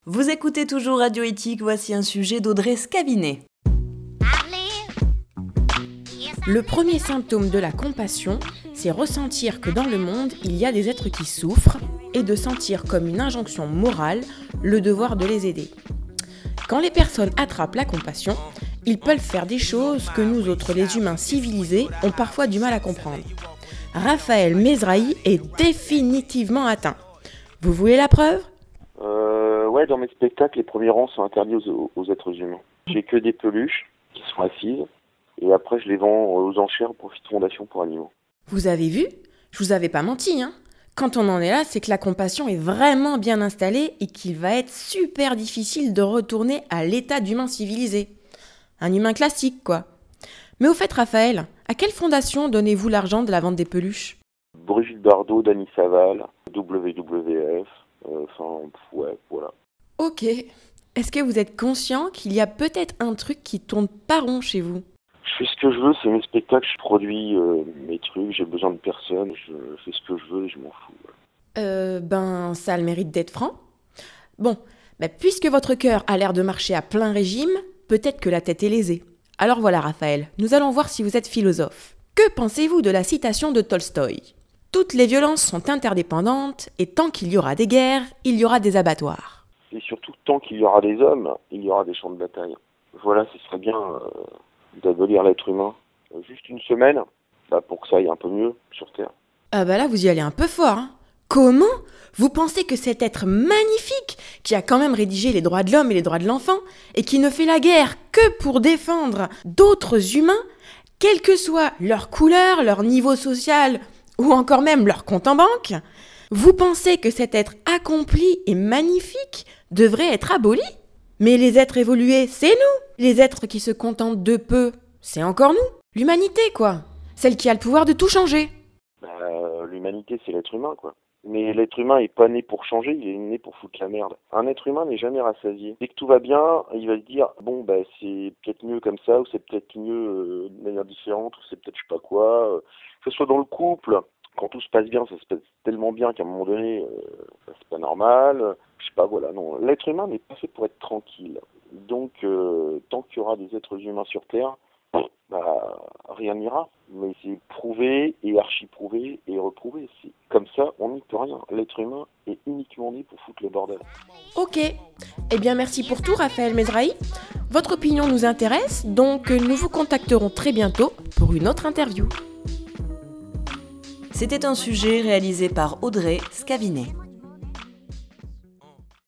Vous écoutez toujours Radio Éthique, voici un sujet d'Audrey Scavinet. Le premier symptôme de la compassion, c'est ressentir que dans le monde, il y a des êtres qui souffrent et de sentir comme une injonction morale le devoir de les aider. Quand les personnes attrapent la compassion, ils peuvent faire des choses que nous autres, les humains civilisés, ont parfois du mal à comprendre. Raphaël Mezrahi est définitivement atteint. Vous voulez la preuve ? Ouais, dans mes spectacles, les premiers rangs sont interdits aux êtres humains. J'ai que des peluches qui sont assises, et après je les vends aux enchères au profit de Fondation pour Animaux. Vous avez vu ? Je vous avais pas menti, hein ? Quand on en est là, c'est que la compassion est vraiment bien installée et qu'il va être super difficile de retourner à l'état d'humain civilisé. Un humain classique, quoi. Mais au fait, Raphaël, à quelle fondation donnez-vous l'argent de la vente des peluches ? Brigitte Bardot, Dany Saval, WWF, voilà. Ok. Est-ce que vous êtes conscient qu'il y a peut-être un truc qui tourne pas rond chez vous ? Je fais ce que je veux, c'est mes spectacles, je produis mes trucs, j'ai besoin de personne, je fais ce que je veux et je m'en fous. Ça a le mérite d'être franc. Bon, puisque votre cœur a l'air de marcher à plein régime, peut-être que la tête est lésée. Alors voilà, Raphaël, nous allons voir si vous êtes philosophe. Que pensez-vous de la citation de Tolstoï ? Toutes les violences sont interdépendantes et tant qu'il y aura des guerres, il y aura des abattoirs. Et surtout, tant qu'il y aura des hommes, il y aura des champs de bataille. Voilà, ce serait bien d'abolir l'être humain. Juste une semaine, pour que ça aille un peu mieux sur Terre. Ah là, vous y allez un peu fort, hein ? Comment ? Vous pensez que cet être magnifique, qui a quand même rédigé les droits de l'homme et les droits de l'enfant, et qui ne fait la guerre que pour défendre d'autres humains, quelle que soit leur couleur, leur niveau social, ou encore même leur compte en banque, vous pensez que cet être accompli et magnifique devrait être aboli ? Mais les êtres évolués, c'est nous. Les êtres qui se contentent de peu, c'est encore nous. L'humanité, quoi. Celle qui a le pouvoir de tout changer. L'humanité, c'est l'être humain, quoi. Mais l'être humain est pas né pour changer, il est né pour foutre la merde. Un être humain n'est jamais rassasié. Dès que tout va bien, il va se dire, c'est peut-être mieux comme ça, ou c'est peut-être mieux de manière différente, ou c'est peut-être je sais pas quoi. Que ce soit dans le couple, quand tout se passe bien, ça se passe tellement bien qu'à un moment donné, c'est pas normal. Je sais pas, voilà, non. L'être humain n'est pas fait pour être tranquille. Donc, tant qu'il y aura des êtres humains sur Terre, rien n'ira. Mais c'est prouvé et archi-prouvé et reprouvé. C'est comme ça, on n'y peut rien. L'être humain est uniquement né pour foutre le bordel. Ok. Eh bien, merci pour tout, Raphaël Mezrahi. Votre opinion nous intéresse, donc nous vous contacterons très bientôt pour une autre interview. C'était un sujet réalisé par Audrey Scavinet.